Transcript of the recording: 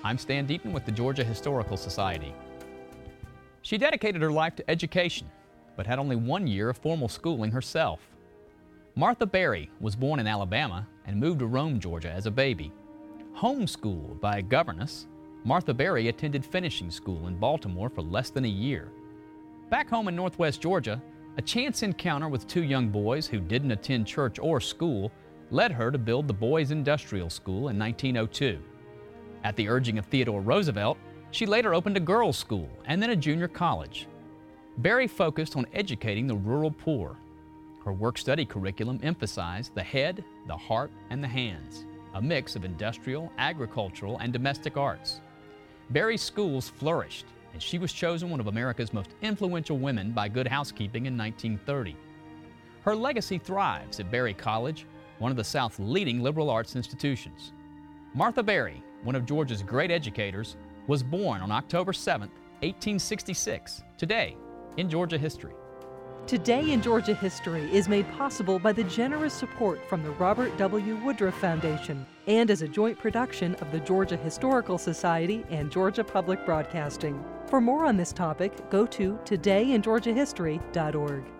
I'm Stan Deaton with the Georgia Historical Society. She dedicated her life to education, but had only 1 year of formal schooling herself. Martha Berry was born in Alabama and moved to Rome, Georgia as a baby. Homeschooled by a governess, Martha Berry attended finishing school in Baltimore for less than a year. Back home in Northwest Georgia, a chance encounter with two young boys who didn't attend church or school led her to build the Boys Industrial School in 1902. At the urging of Theodore Roosevelt, she later opened a girls' school and then a junior college. Berry focused on educating the rural poor. Her work-study curriculum emphasized the head, the heart, and the hands, a mix of industrial, agricultural, and domestic arts. Berry's schools flourished, and she was chosen one of America's most influential women by Good Housekeeping in 1930. Her legacy thrives at Berry College, one of the South's leading liberal arts institutions. Martha Berry, one of Georgia's great educators, was born on October 7, 1866, today in Georgia history. Today in Georgia History is made possible by the generous support from the Robert W. Woodruff Foundation and as a joint production of the Georgia Historical Society and Georgia Public Broadcasting. For more on this topic, go to todayingeorgiahistory.org.